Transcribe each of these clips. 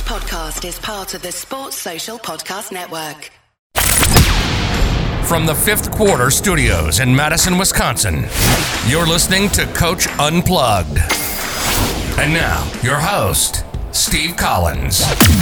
podcast is part of the Sports Social Podcast Network. From the Fifth Quarter Studios in Madison, Wisconsin, you're listening to Coach Unplugged. And now, your host, Steve Collins.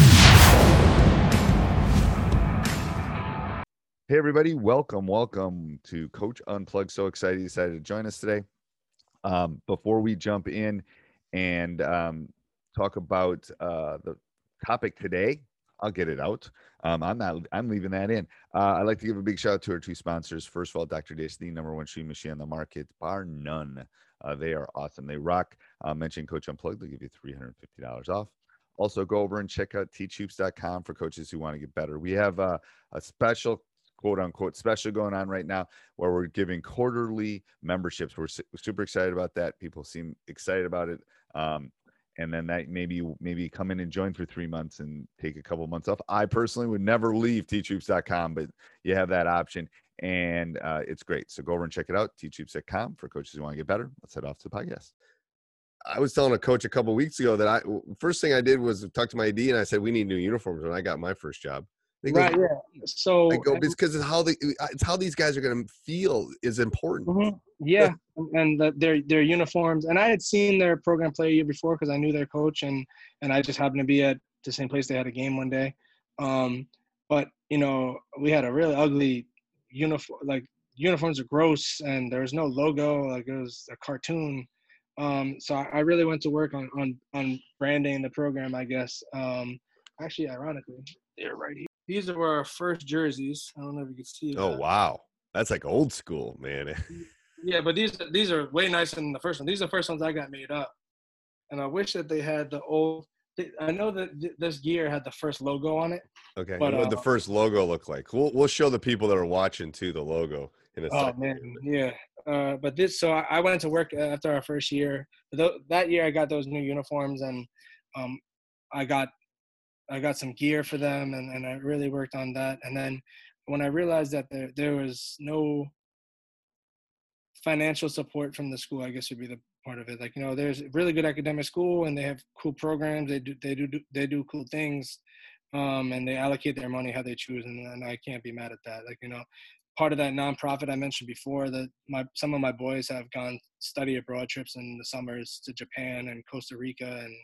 Hey, everybody. Welcome to Coach Unplugged. So excited you decided to join us today. Before we jump in and talk about the topic today, I'll get it out. I'm leaving that in. I'd like to give a big shout out to our two sponsors. First of all, Dr. Dish, the number one shoe machine on the market, bar none. They are awesome. They rock. Mention Coach Unplugged, they'll give you $350 off. Also, go over and check out teachhoops.com for coaches who want to get better. We have a special, quote unquote, special going on right now where we're giving quarterly memberships. We're super excited about that. People seem excited about it. And then that maybe come in and join for 3 months and take a couple months off. I personally would never leave teachhoops.com, but you have that option, and it's great. So go over and check it out, teachhoops.com for coaches who want to get better. Let's head off to the podcast. I was telling a coach a couple of weeks ago that first thing I did was talk to my AD, and I said, we need new uniforms when I got my first job. Right, yeah. So I go, because it's how these guys are going to feel is important. Mm-hmm. Yeah, and their uniforms. And I had seen their program play a year before because I knew their coach, and I just happened to be at the same place they had a game one day. But we had a really ugly uniform. Like, uniforms are gross, and there was no logo. Like, it was a cartoon. So I really went to work on branding the program, I guess. Actually, ironically, they're right here. These were our first jerseys. I don't know if you can see that. Oh, wow. That's like old school, man. Yeah, but these are way nicer than the first one. These are the first ones I got made up. And I wish that they had the old – I know that this gear had the first logo on it. Okay. But, what would the first logo look like? We'll show the people that are watching, too, the logo in a second. Oh, man, yeah. But so I went to work after our first year. That year I got those new uniforms, and I got some gear for them, and I really worked on that. And then when I realized that there was no financial support from the school, I guess would be the part of it. Like, there's a really good academic school, and they have cool programs. They do cool things, and they allocate their money how they choose, and I can't be mad at that. Like, part of that nonprofit I mentioned before, that some of my boys have gone study abroad trips in the summers to Japan and Costa Rica and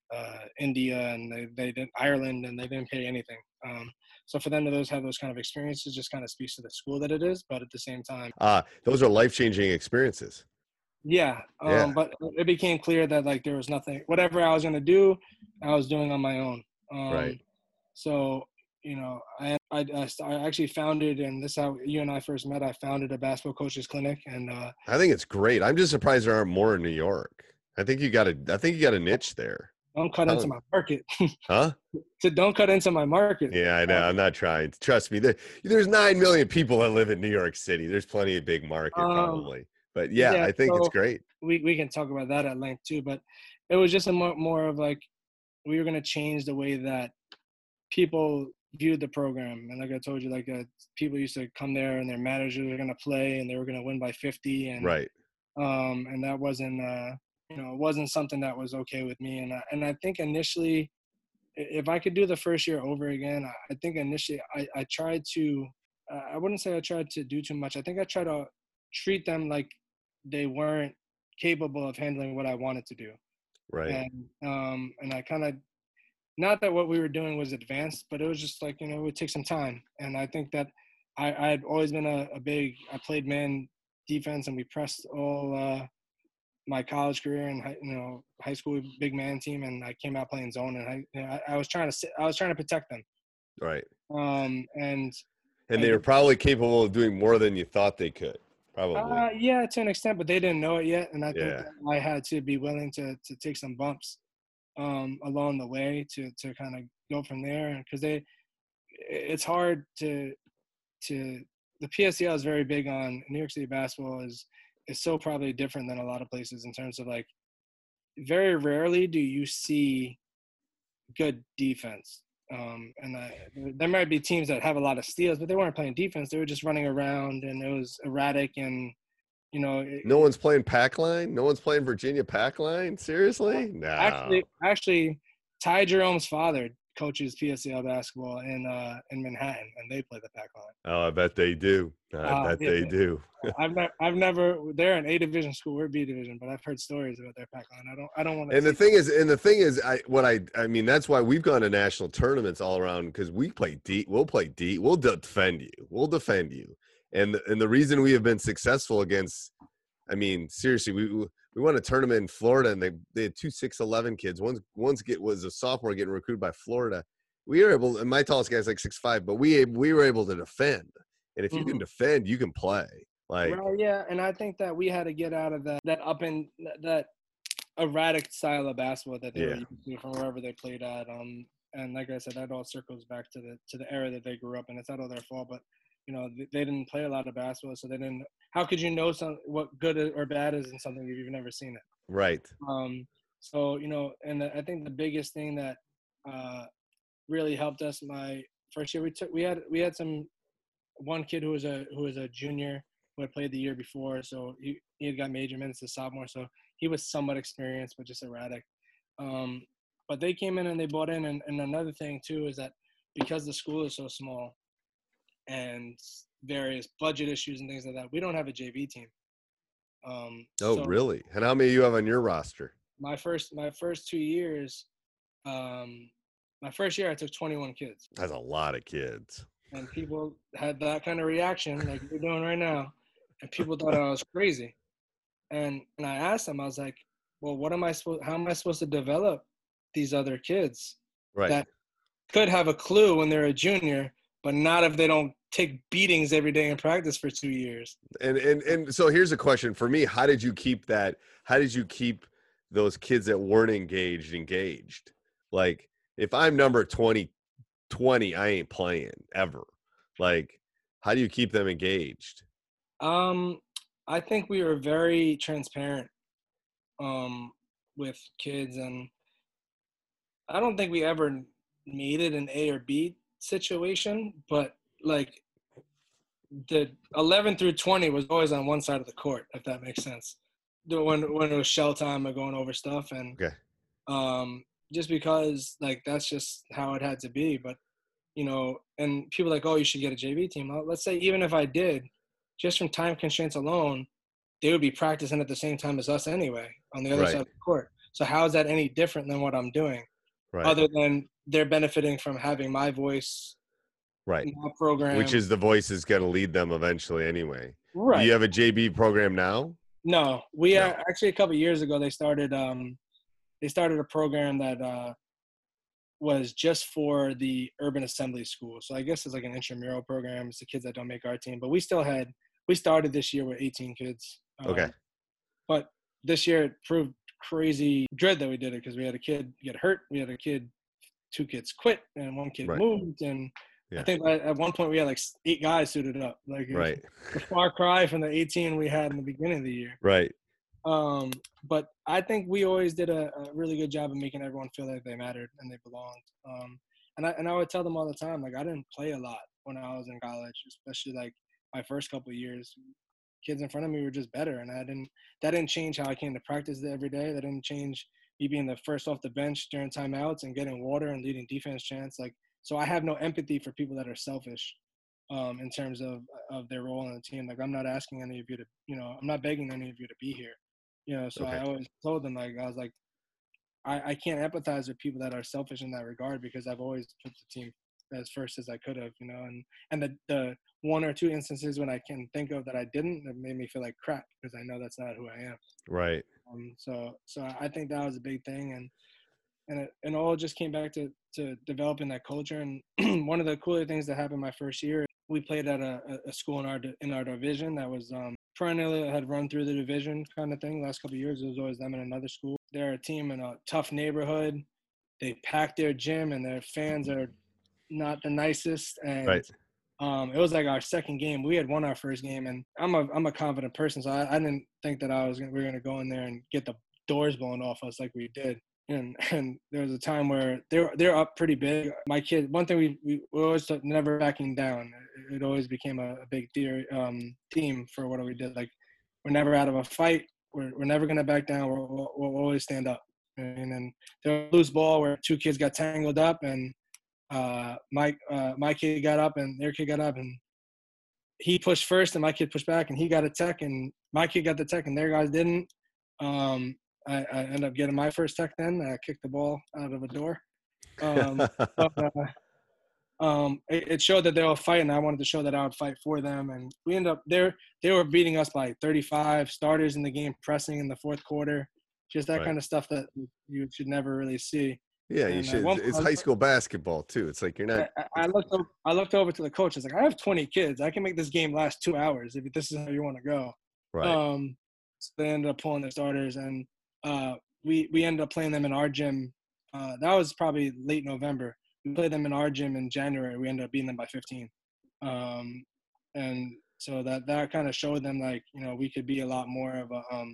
India, and they did Ireland, and they didn't pay anything. So for them to have those kind of experiences just kind of speaks to the school that it is, but at the same time, those are life-changing experiences. Yeah. But it became clear that, like, there was nothing, whatever I was going to do, I was doing on my own. Right. So, I actually founded, and this is how you and I first met. I founded a basketball coaches clinic, and I think it's great. I'm just surprised there aren't more in New York. I think you got a niche there. Don't cut into my market. Huh? So don't cut into my market. Yeah, I know. I'm not trying. Trust me. There's 9 million people that live in New York City. There's plenty of big market probably. But yeah, I think it's great. We can talk about that at length too. But it was just a more of like, we were going to change the way that people viewed the program. And like I told you, like people used to come there and their managers were going to play and they were going to win by 50. And right. And that wasn't it wasn't something that was okay with me. And I think initially, if I could do the first year over again, I think initially I tried to, I wouldn't say I tried to do too much. I think I tried to treat them like they weren't capable of handling what I wanted to do. Right. And I kind of, not that what we were doing was advanced, but it was just like, it would take some time. And I think that I had always been I played man defense, and we pressed all my college career and high school big man team, and I came out playing zone, and I was trying to protect them. Right. And they were probably capable of doing more than you thought they could. Probably. Yeah, to an extent, but they didn't know it yet, and I think that I had to be willing to take some bumps along the way to kind of go from there, because it's hard to the PSCL is very big on New York City basketball is so probably different than a lot of places in terms of, like, very rarely do you see good defense. And there might be teams that have a lot of steals, but they weren't playing defense. They were just running around, and it was erratic. And, no one's playing pack line. No one's playing Virginia pack line. Seriously? No. Actually, Ty Jerome's father, coaches PSAL basketball in Manhattan, and they play the Pac-Man. Oh, I bet they do. They do. I've never. They're an A division school. We're B division, but I've heard stories about their Pac-Man. I don't want to. And the thing is, I mean, that's why we've gone to national tournaments all around, because we play deep. We'll play deep. We'll defend you. We'll defend you. And the reason we have been successful against, I mean, seriously, we won a tournament in Florida, and they had 2 6'11" kids. One was a sophomore getting recruited by Florida. We were able, and my tallest guy's like 6'5", but we were able to defend. And if you can defend, you can play. Like, right, yeah, and I think that we had to get out of that erratic style of basketball that they were used to from wherever they played at. And like I said, that all circles back to the era that they grew up in. It's not all their fault, but you know, they didn't play a lot of basketball, so they didn't. How could you know what good or bad is in something if you've never seen it? Right. So you know, and I think the biggest thing that really helped us my first year, we had one kid who was a junior who had played the year before, so he had got major minutes as sophomore, so he was somewhat experienced but just erratic. But they came in and they bought in, and another thing too is that because the school is so small and various budget issues and things like that, we don't have a JV team. So really? And how many you have on your roster? My first 2 years, my first year I took 21 kids. That's a lot of kids. And people had that kind of reaction like you're doing right now, and people thought I was crazy. And I asked them, I was like, well, how am I supposed to develop these other kids that could have a clue when they're a junior, but not if they don't take beatings every day in practice for 2 years? And so here's a question for me. How did you keep those kids that weren't engaged? Like, if I'm number 20, I ain't playing ever. Like, how do you keep them engaged? I think we were very transparent with kids, and I don't think we ever made it an A or B situation, but like the 11 through 20 was always on one side of the court, if that makes sense. When it was shell time or going over stuff, and just because like that's just how it had to be. But you know, and people are like, oh, you should get a JV team. Well, let's say even if I did, just from time constraints alone, they would be practicing at the same time as us anyway on the other side of the court. So how is that any different than what I'm doing? Right. Other than they're benefiting from having my voice, right? In my program, which is the voice is going to lead them eventually anyway. Right. Do you have a JV program now? No, we are actually a couple of years ago. They started a program that was just for the urban assembly school. So I guess it's like an intramural program. It's the kids that don't make our team, but we started this year with 18 kids. But this year it proved crazy dread that we did it because we had a kid get hurt. We had 2 kids quit, and 1 kid moved. And I think at one point we had like 8 guys suited up. Like a far cry from the 18 we had in the beginning of the year. Right. But I think we always did a really good job of making everyone feel like they mattered and they belonged. And I would tell them all the time, like I didn't play a lot when I was in college, especially like my first couple of years. Kids in front of me were just better, and that didn't change how I came to practice every day. That didn't change me being the first off the bench during timeouts and getting water and leading defense chants. Like, so I have no empathy for people that are selfish in terms of their role in the team. Like, I'm not asking any of you to, I'm not begging any of you to be here. So I always told them, like, I was like, I can't empathize with people that are selfish in that regard because I've always put the team as first as I could have, and the 1 or 2 instances when I can think of that I didn't, it made me feel like crap because I know that's not who I am. Right. So I think that was a big thing, and it all just came back to developing that culture. And one of the cooler things that happened my first year, we played at a school in our division that was perennially had run through the division kind of thing. The last couple of years, it was always them in another school. They're a team in a tough neighborhood. They pack their gym, and their fans are not the nicest. And it was like our second game. We had won our first game, and I'm a confident person, so I didn't think that we were going to go in there and get the doors blown off us like we did. And there was a time where they're up pretty big. My kid, one thing we always never backing down. It always became a big theme for what we did. Like, we're never out of a fight. We're never going to back down. We'll always stand up. And then there was a loose ball where 2 kids got tangled up, and my kid got up and their kid got up, and he pushed first and my kid pushed back, and he got a tech, and my kid got the tech and their guys didn't. I ended up getting my first tech then. I kicked the ball out of a door. It showed that they were fighting. I wanted to show that I would fight for them, and we ended up there. They were beating us by 35 starters in the game, pressing in the fourth quarter, just that kind of stuff that you should never really see. Yeah, you should. It's high school basketball too. It's like you're not. I looked over to the coach. I was like, I have 20 kids. I can make this game last 2 hours if this is how you want to go. Right. So they ended up pulling the starters, and we ended up playing them in our gym. That was probably late November. We played them in our gym in January. We ended up beating them by 15. And so that kind of showed them, like, you know, we could be a lot more of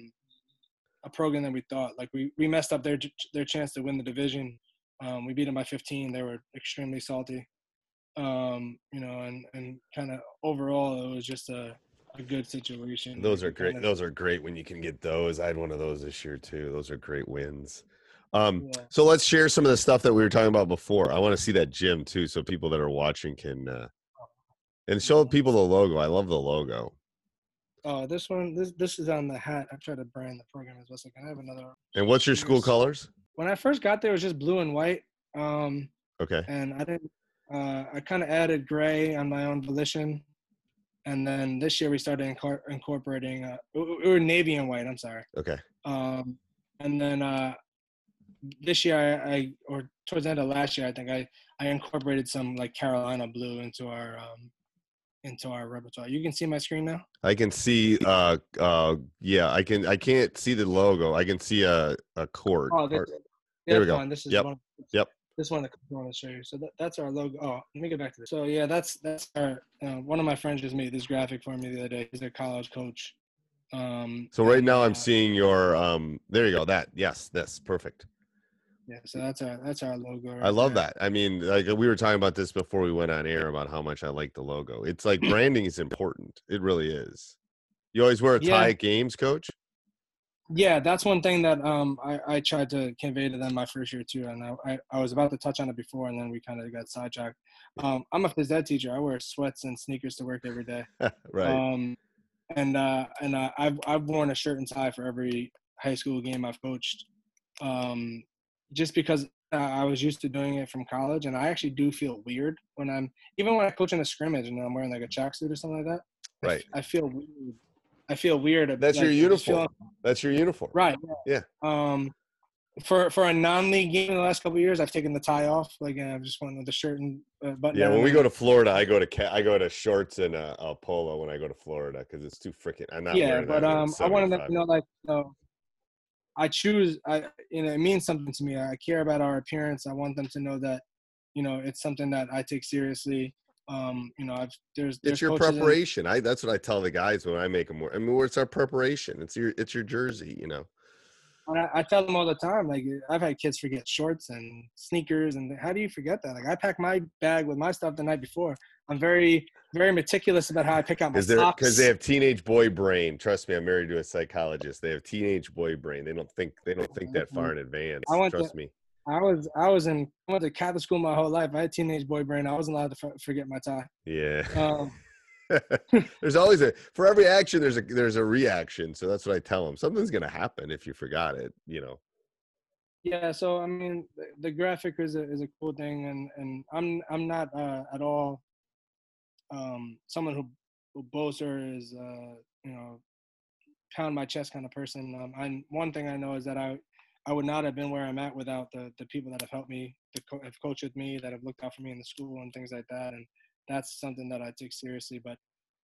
a program than we thought. Like we messed up their chance to win the division. We beat them by 15. They were extremely salty. You know, and kind of overall, it was just a good situation. Those are great. Those are great when you can get those. I had one of those this year too. Those are great wins. So let's share some of the stuff that we were talking about before. I want to see that gym too, so people that are watching can and show people the logo. I love the logo. Oh, this one, this is on the hat. I try to brand the program as best I can. I have another. And what's your school colors? When I first got there, it was just blue and white. Okay. And I didn't. I kind of added gray on my own volition, and then this year we started incorporating. We were navy and white. I'm sorry. Okay. And then this year, or towards the end of last year, I think I incorporated some like Carolina blue into our repertoire. You can see my screen now? I can see yeah, I can't see the logo. I can see a cord. Oh, there we go. This is yep. This one that I want to show you. So that's our logo. Oh, let me get back to this. So yeah, that's our one of my friends just made this graphic for me the other day. He's a college coach. So right now I'm seeing your there you go. This perfect. Yeah, so that's our logo. Right I love there. that. I mean, like we were talking about this before we went on air about how much I like the logo. It's like branding is important. It really is. You always wear a tie at games, Coach? Yeah, that's one thing that I tried to convey to them my first year too, and I was about to touch on it before, and then we kind of got sidetracked. I'm a phys ed teacher. I wear sweats and sneakers to work every day. Right. And I've worn a shirt and tie for every high school game I've coached. Just because I was used to doing it from college, and I actually do feel weird when when I coach in a scrimmage and I'm wearing like a tracksuit or something like that. Right. I feel weird. I feel weird. That's your uniform. That's your uniform. Right. Yeah. For a non-league game in the last couple of years, I've taken the tie off. Like I've just went with the shirt and button. Yeah, when we go to Florida, I go to shorts and a polo when I go to Florida because it's too freaking. I'm not. Yeah, but I wanted them to know, like, I choose. It means something to me. I care about our appearance. I want them to know that, it's something that I take seriously. There's it's your preparation. That's what I tell the guys when I make them wear. I mean, it's our preparation. It's your jersey. I tell them all the time. Like I've had kids forget shorts and sneakers, and how do you forget that? Like I pack my bag with my stuff the night before. I'm very, very meticulous about how I pick out my socks. Because they have teenage boy brain. Trust me, I'm married to a psychologist. They have teenage boy brain. They don't think that far in advance. Trust me. I went to Catholic school my whole life. I had teenage boy brain. I wasn't allowed to forget my tie. Yeah. There's always for every action there's a reaction. So that's what I tell them. Something's gonna happen if you forgot it. Yeah. So I mean, the graphic is a cool thing, and I'm not at all someone who boasts or is pound my chest kind of person. One thing I know is that I would not have been where I'm at without the people that have helped me, that have coached with me, that have looked out for me in the school and things like that. And that's something that I take seriously. But,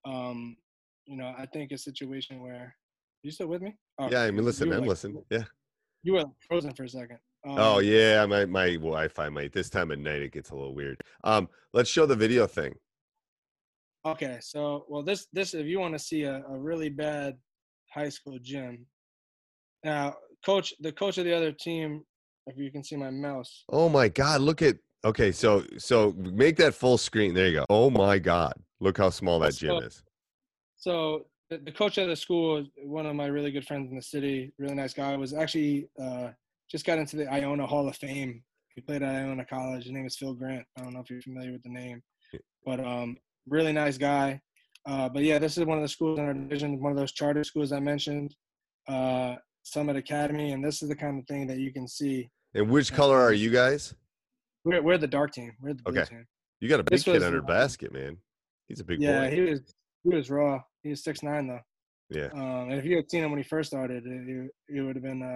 I think a situation where – are you still with me? Oh, yeah, I mean, listen, I'm listening. Yeah. You were frozen for a second. Oh, yeah, my Wi-Fi, this time of night, it gets a little weird. Let's show the video thing. Okay, so, well, this if you want to see a really bad high school gym. Now, the coach of the other team, if you can see my mouse. Oh my God! Look at. Okay, so make that full screen. There you go. Oh my God! Look how small that gym is. So the coach of the school is one of my really good friends in the city. Really nice guy. Was actually just got into the Iona Hall of Fame He played at Iona College. His name is Phil Grant. I don't know if you're familiar with the name, but really nice guy. But yeah, this is one of the schools in our division, one of those charter schools I mentioned, Summit Academy, and this is the kind of thing that you can see. And which color are you guys? We're the dark team. We're the blue Okay. team. You got a big This kid was, under basket, man. He's a big boy. Yeah, he was raw. He was 6'9" though. Yeah. And if you had seen him when he first started, it would have been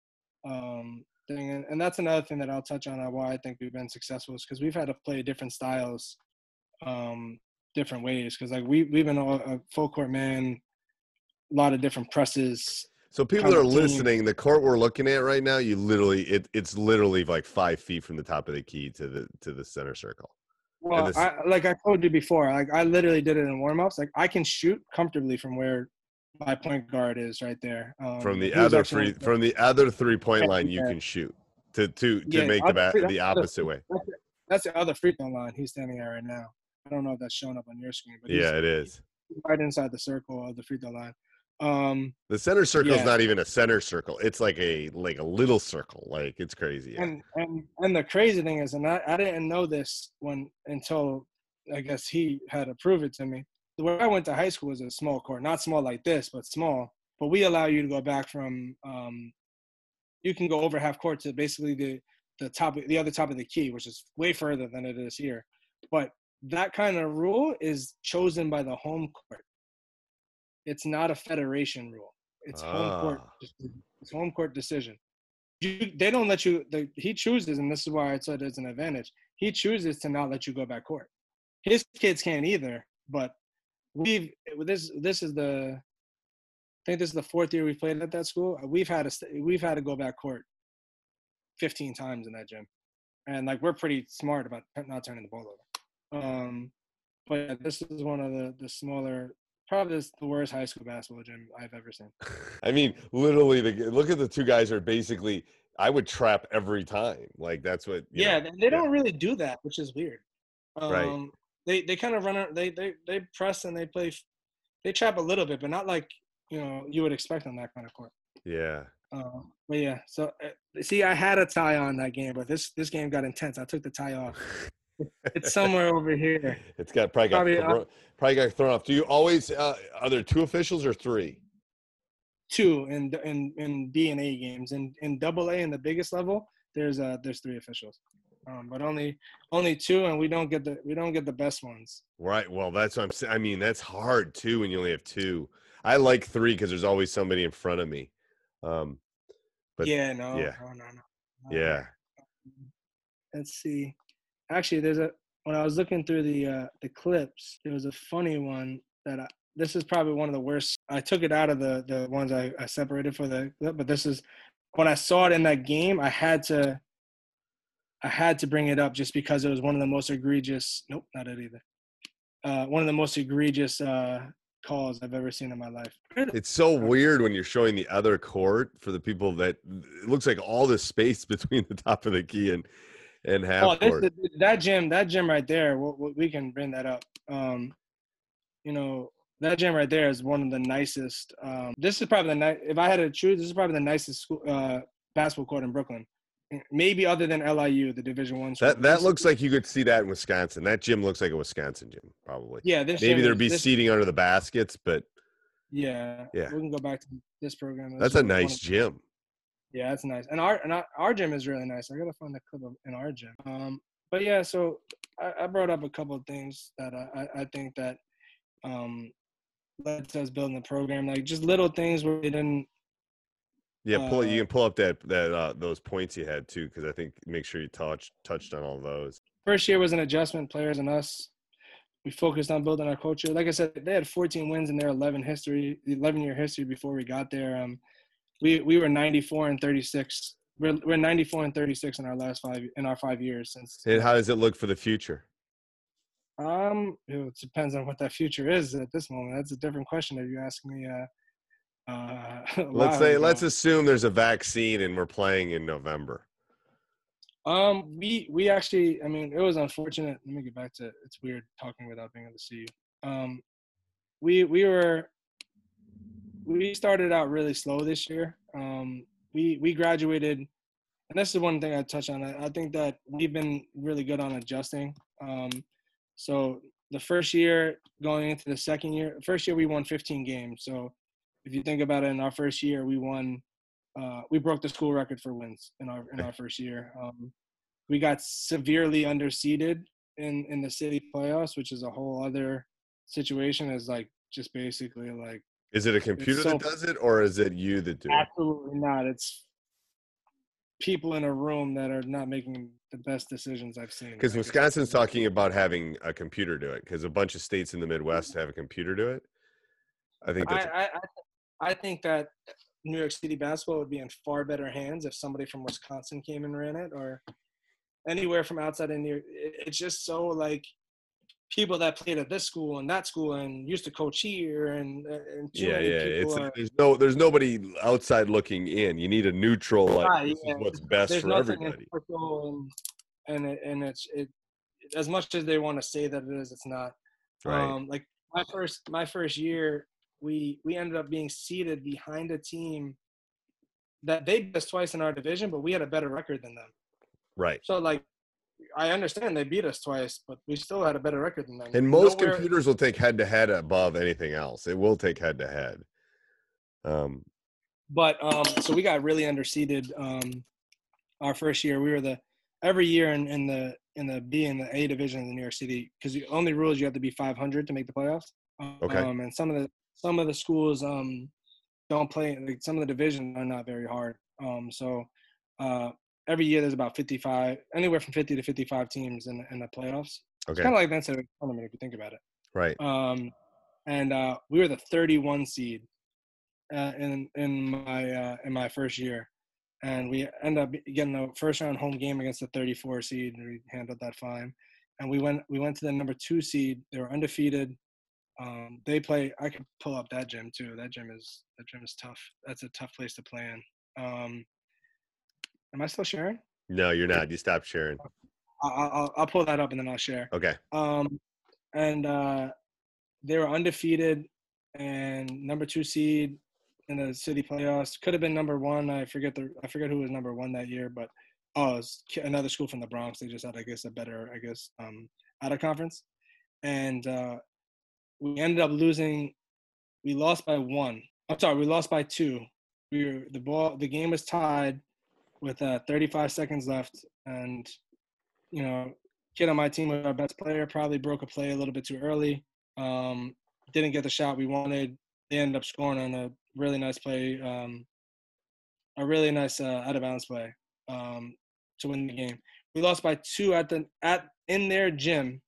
thing. And that's another thing that I'll touch on why I think we've been successful is because we've had to play different styles, different ways. Because like we've been a full court man, a lot of different presses. So people that are listening, the court we're looking at right now, you literally it's literally like 5 feet from the top of the key to the center circle. Well, like I told you before, like I literally did it in warm-ups. Like I can shoot comfortably from where my point guard is right there. From the other 3-point line, you can shoot to make the opposite way. That's the other free throw line he's standing at right now. I don't know if that's showing up on your screen, but yeah, it is right inside the circle of the free throw line. The center circle is not even a center circle. It's like a little circle. Like it's crazy. Yeah. And the crazy thing is, and I didn't know this until I guess he had to prove it to me. Where I went to high school was a small court, not small like this, but small. But we allow you to go back from you can go over half court to basically the other top of the key, which is way further than it is here. But that kind of rule is chosen by the home court. It's not a federation rule. It's home court. It's home court decision. They don't let you. He chooses, and this is why I said it's an advantage. He chooses to not let you go back court. His kids can't either. But this is the. I think this is the 4th year we played at that school. We've had to go back court 15 times in that gym, and like we're pretty smart about not turning the ball over. But this is one of the smaller. Probably the worst high school basketball gym I've ever seen. I mean, literally, look at the two guys are basically. I would trap every time. Like that's what. They don't really do that, which is weird. Right. They kind of run. They press and they play. They trap a little bit, but not like you would expect on that kind of court. Yeah. But yeah. So see, I had a tie on that game, but this game got intense. I took the tie off. It's somewhere over here. It's probably got thrown off. Do you always are there 2 officials or 3? 2 in B and A games. In Double A in the biggest level, there's 3 officials. But only 2, and we don't get the best ones. Right. Well, that's what I'm saying. I mean, that's hard too when you only have 2. I like 3 because there's always somebody in front of me. But no. Yeah. Let's see. Actually, when I was looking through the clips, there was a funny one that this is probably one of the worst. I took it out of the ones I separated for the clip, but this is when I saw it in that game. I had to bring it up just because it was one of the most egregious. Nope, not it either. One of the most egregious calls I've ever seen in my life. It's so weird when you're showing the other court for the people that it looks like all the space between the top of the key and half court. That gym right there. We can bring that up. That gym right there is one of the nicest. This is probably if I had to choose, this is probably the nicest basketball court in Brooklyn. Maybe other than LIU, the Division I. That looks like you could see that in Wisconsin. That gym looks like a Wisconsin gym, probably. Yeah, maybe there'd be seating under the baskets, but yeah. We can go back to this program. That's a nice gym. Yeah, that's nice. And our gym is really nice. I gotta find the clip in our gym. But yeah, so I brought up a couple of things that I think that led to us building the program, like just little things where we didn't. Yeah, you can pull up that those points you had too, because I think make sure you touched on all those. First year was an adjustment, players and us. We focused on building our culture. Like I said, they had 14 wins in their 11-year history before we got there. We were 94-36. We're 94-36 in our 5 years since. And how does it look for the future? It depends on what that future is at this moment. That's a different question if you ask me. Let's assume there's a vaccine and we're playing in November. We actually, I mean, it was unfortunate. Let me get back to it. It's weird talking without being able to see you. We started out really slow this year. We graduated and this is one thing I touch on. I think that we've been really good on adjusting. So the first year going into the second year, first year we won 15 games. So if you think about it, in our first year we won. We broke the school record for wins in our first year. We got severely underseeded in the city playoffs, which is a whole other situation. Is like just basically like. Is it a computer that does it, or is it you that do it? Absolutely not. It's people in a room that are not making the best decisions I've seen. Because Wisconsin's talking about having a computer do it, because a bunch of states in the Midwest have a computer do it. I think that's I think that New York City basketball would be in far better hands if somebody from Wisconsin came and ran it, or anywhere from outside of New York. It's just so like people that played at this school and that school and used to coach here and there's nobody outside looking in. You need a neutral, like this is what's best for everybody. And it's as much as they want to say that it is, it's not. Right. Like my first year, we ended up being seated behind a team that they beat us twice in our division, but we had a better record than them. Right. So like, I understand they beat us twice, but we still had a better record than them. And most computers will take head-to-head above anything else. It will take head-to-head. So we got really underseeded our first year. We were every year in the B and the A division in New York City, because the only rule is you have to be 500 to make the playoffs. Okay. And some of the schools don't play. Like some of the divisions are not very hard. Every year there's about 55, anywhere from 50 to 55 teams in the playoffs. Okay. It's kind of like the NCAA tournament if you think about it. Right. And we were the 31 seed in my first year, and we ended up getting a first round home game against the 34 seed, and we handled that fine. And we went to the number 2 seed. They were undefeated. They play. I could pull up that gym too. That gym is tough. That's a tough place to play in. Am I still sharing? No, you're not. You stopped sharing. I'll pull that up and then I'll share. Okay. And they were undefeated and number 2 seed in the city playoffs. Could have been number 1. I forget who was number 1 that year, but it was another school from the Bronx. They just had, a better, out of conference. And we ended up losing. We lost by 1. I'm sorry, we lost by 2. The game was tied with 35 seconds left, and kid on my team was our best player, probably broke a play a little bit too early, didn't get the shot we wanted. They ended up scoring on a really nice play, a really nice out of bounds play to win the game. We lost by 2 in their gym,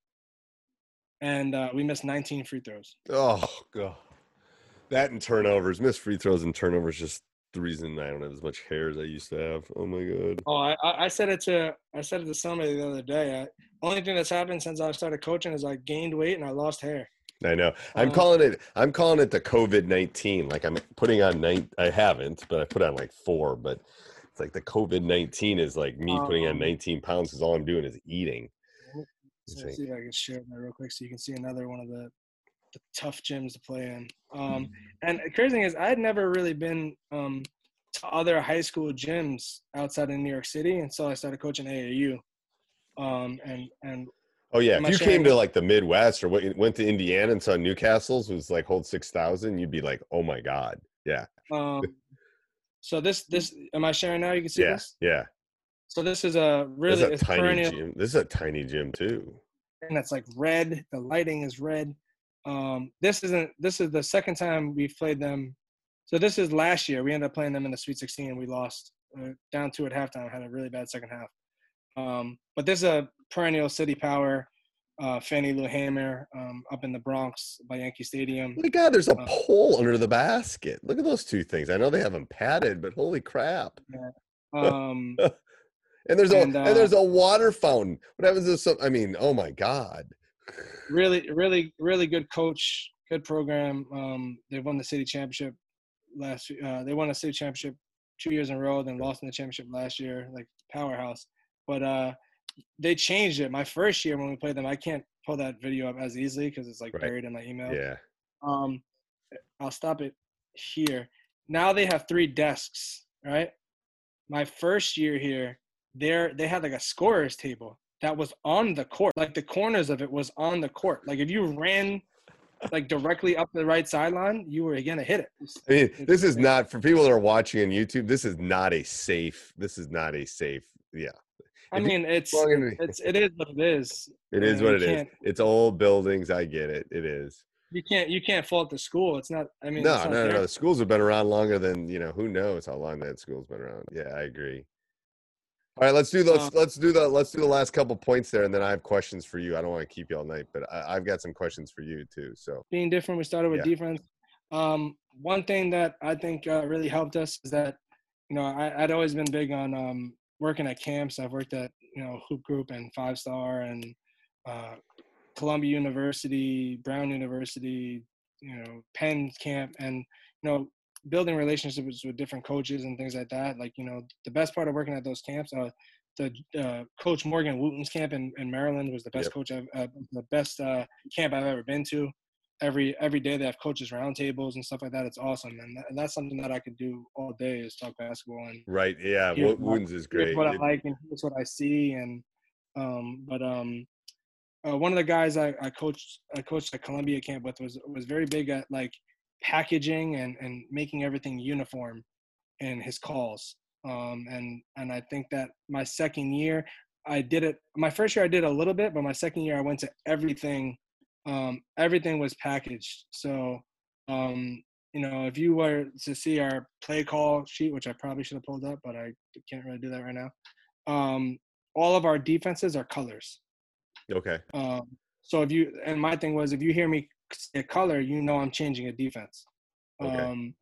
and we missed 19 free throws. Oh god, that and turnovers, missed free throws and turnovers, just the reason I don't have as much hair as I used to have. Oh my god. Oh, I said it to somebody the other day. Only thing that's happened since I started coaching is I gained weight and I lost hair. I know. I'm calling it the COVID-19. Like I'm putting on I haven't, but I put on like 4. But it's like the COVID-19 is like me putting on 19 pounds because all I'm doing is eating. Let's see if I can share that real quick so you can see another one of the tough gyms to play in. And the crazy thing is I had never really been to other high school gyms outside of New York City until I started coaching AAU. And oh yeah, if you came to like the Midwest or went to Indiana and saw Newcastle's was like hold 6,000, you'd be like, oh my god, yeah. So this am I sharing now? You can see this. Yeah. So this is a tiny gym. This is a tiny gym too. And it's like red. The lighting is red. This is the second time we've played them. So this is last year. We ended up playing them in the Sweet 16 and we lost down 2 at halftime. Had a really bad second half. But this is a perennial city power, Fannie Lou Hamer up in the Bronx by Yankee Stadium. My God, there's a pole under the basket. Look at those 2 things. I know they have them padded, but holy crap. Yeah. And there's a water fountain. What happens to oh my God. Really, really, really good coach, good program. They won the city championship they won the city championship 2 years in a row, then lost in the championship last year, like powerhouse. But they changed it. My first year when we played them, I can't pull that video up as easily because it's like buried in my email. Yeah. I'll stop it here. Now they have 3 desks, right? my first year here, they had like a scorer's table that was on the court. Like the corners of it was on the court. Like if you ran like directly up the right sideline, you were gonna hit it. I mean, this is not, for people that are watching on YouTube, this is not a safe. Yeah. I mean, it is what it is. It is what it is. It's old buildings. I get it. It is. You can't fault the school. It's not. I mean, no. The schools have been around longer than, who knows how long that school's been around. Yeah, I agree. All right, let's do the last couple points there, and then I have questions for you. I don't want to keep you all night, but I've got some questions for you too. So being different, we started with defense. One thing that I think really helped us is that, I'd always been big on working at camps. I've worked at Hoop Group and 5 Star and Columbia University, Brown University, Penn camp, and building relationships with different coaches and things like that. Like, the best part of working at those camps, the Coach Morgan Wooten's camp in Maryland was the best the best camp I've ever been to. Every day they have coaches roundtables and stuff like that. It's awesome, and that's something that I could do all day is talk basketball. And right, yeah, Wooten's is great. Here's what I like and here's what I see, and one of the guys I coached at Columbia camp with was very big at like packaging and making everything uniform in his calls. And I think that my second year I did it. My first year I did a little bit, but my second year I went to everything. Everything was packaged. So, if you were to see our play call sheet, which I probably should have pulled up, but I can't really do that right now. All of our defenses are colors. Okay. So my thing was, if you hear me say a color, I'm changing a defense. Okay.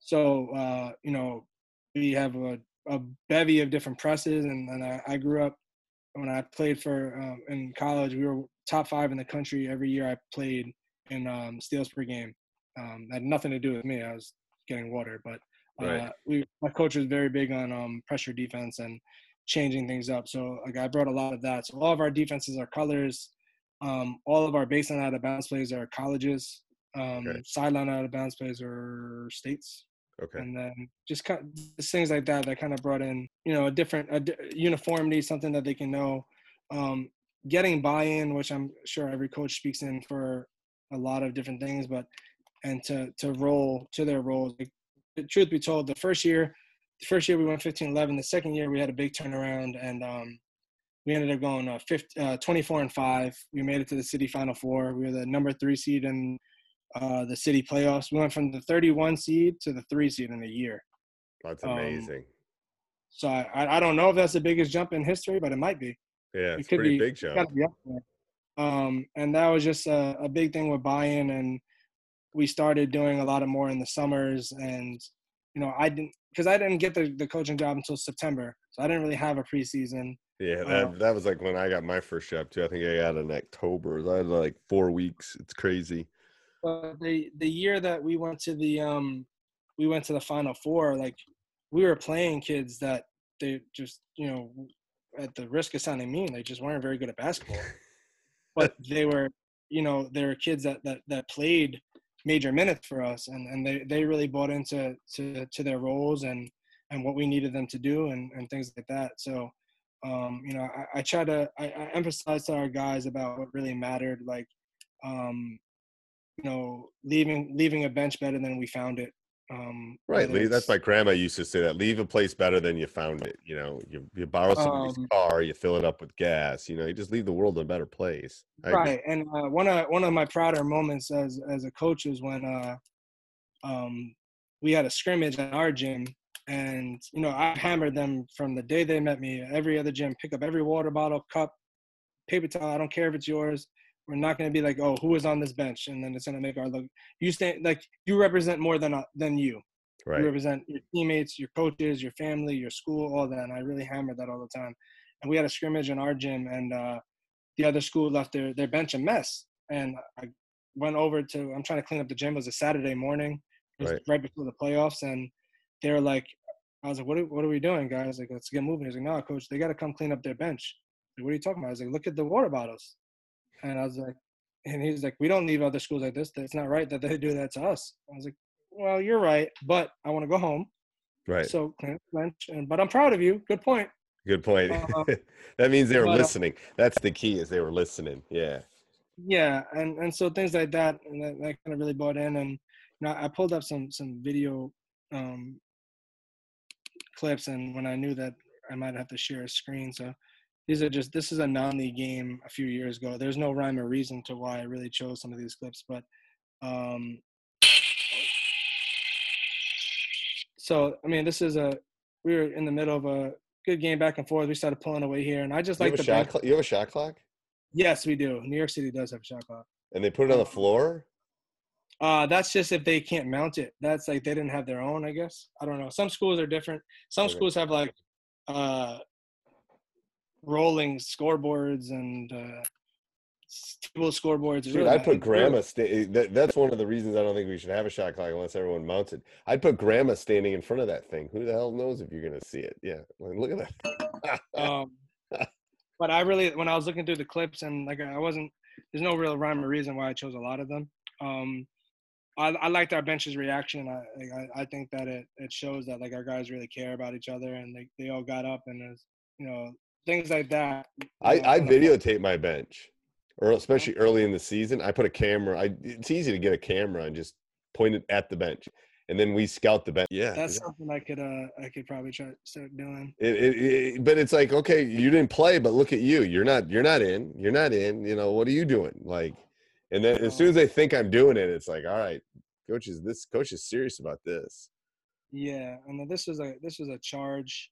We have a bevy of different presses, and I grew up when I played in college. We were top 5 in the country every year I played in steals per game. That had nothing to do with me. I was getting water, but my coach was very big on pressure defense and changing things up. So like I brought a lot of that. So all of our defenses are colors. All of our baseline out of bounds plays are colleges. Sideline out of bounds plays are states. Okay. And then just things like that kind of brought in, a different uniformity, something that they can know. Getting buy-in, which I'm sure every coach speaks in for a lot of different things, and to roll to their roles. Like, the truth be told, the first year we went 15-11. The second year we had a big turnaround, and we ended up going 24-5. We made it to the city Final Four. We were the number 3 seed in the city playoffs. We went from the 31 seed to the 3 seed in a year. That's amazing. So I don't know if that's the biggest jump in history, but it might be. Yeah, it's a pretty big jump. And that was just a big thing with buy-in, and we started doing a lot more in the summers. And I didn't get the coaching job until September, so I didn't really have a preseason. Yeah, that was like when I got my first job too. I think I got it in October. I had like 4 weeks. It's crazy. But the year that we went to the Final Four, like we were playing kids that they just at the risk of sounding mean, they just weren't very good at basketball. But they were kids that played major minutes for us, and they really bought into their roles and what we needed them to do and things like that. So, I emphasize to our guys about what really mattered, like, leaving a bench better than we found it. Right. That's my grandma used to say that. Leave a place better than you found it. You borrow somebody's car, you fill it up with gas. You just leave the world in a better place. Right. And one of my prouder moments as a coach was when we had a scrimmage at our gym, and I hammered them from the day they met me. Every other gym, pick up every water bottle, cup, paper towel. I don't care if it's yours. We're not going to be like, oh, who is on this bench? And then it's going to make our look. You stand like you represent more than you. Right. You represent your teammates, your coaches, your family, your school, all that. And I really hammered that all the time. And we had a scrimmage in our gym, and the other school left their bench a mess. And I went over I'm trying to clean up the gym. It was a Saturday morning. It was right before the playoffs. And they were like, I was like, what are we doing, guys? Like, let's get moving. He's like, no, coach, they got to come clean up their bench. Like, what are you talking about? I was like, look at the water bottles. And I was like, and he was like, we don't leave other schools like this. It's not right that they do that to us. I was like, well, you're right, but I want to go home. Right. So clean up the bench. But I'm proud of you. Good point. Good point. That means they were but, listening. That's the key, is they were listening. Yeah. Yeah, and so things like that, and that kind of really bought in. And I pulled up some video clips, and when I knew that I might have to share a screen, so this is a non-league game a few years ago. There's no rhyme or reason to why I really chose some of these clips, but so I mean, we were in the middle of a good game back and forth. We started pulling away here, and I just like the you have a shot clock? Yes, we do. New York City does have a shot clock. And they put it on the floor? That's just if they can't mount it. That's like they didn't have their own, I guess. I don't know. Some schools are different. Some schools have like rolling scoreboards and table scoreboards. Dude, really, I put grandma. That's one of the reasons I don't think we should have a shot clock unless everyone mounts it. I'd put grandma standing in front of that thing. Who the hell knows if you're going to see it? Yeah, look at that. But I really, when I was looking through the clips, and like there's no real rhyme or reason why I chose a lot of them. I liked our bench's reaction. I think that it shows that like our guys really care about each other, and they all got up, and there's things like that. I videotape my bench, or especially early in the season. I put a camera. It's easy to get a camera and just point it at the bench, and then we scout the bench. Yeah, that's something I could probably try to start doing. But it's like, okay, you didn't play, but look at you. You're not in. What are you doing? Like, and then as soon as they think I'm doing it, it's like, all right, coach is serious about this. Yeah, and then this was a charge.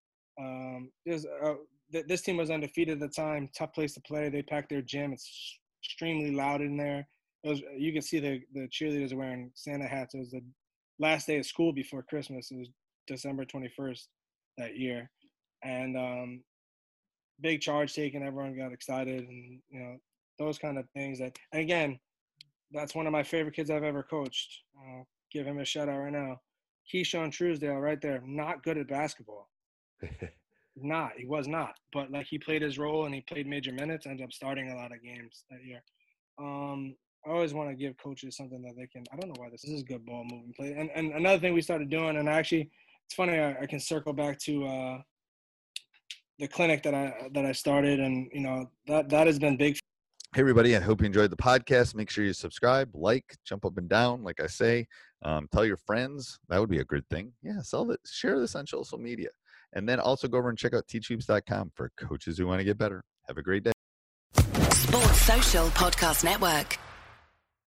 This team was undefeated at the time. Tough place to play. They packed their gym. It's extremely loud in there. You can see the cheerleaders are wearing Santa hats. It was the last day of school before Christmas. It was December 21st that year, and big charge taken. Everyone got excited, and those kind of things. That, and again, that's one of my favorite kids I've ever coached. Give him a shout out right now. Keyshawn Truesdale, right there. Not good at basketball. He was not. But like he played his role and he played major minutes. Ended up starting a lot of games that year. I always want to give coaches something that they can. I don't know why this is good ball moving play. And another thing we started doing, and actually, it's funny. I can circle back to the clinic that I started, and that has been big. Hey everybody, I hope you enjoyed the podcast. Make sure you subscribe, like, jump up and down, like I say. Tell your friends. That would be a good thing. Yeah, share this on social media. And then also go over and check out teachhoops.com for coaches who want to get better. Have a great day. Sports Social Podcast Network.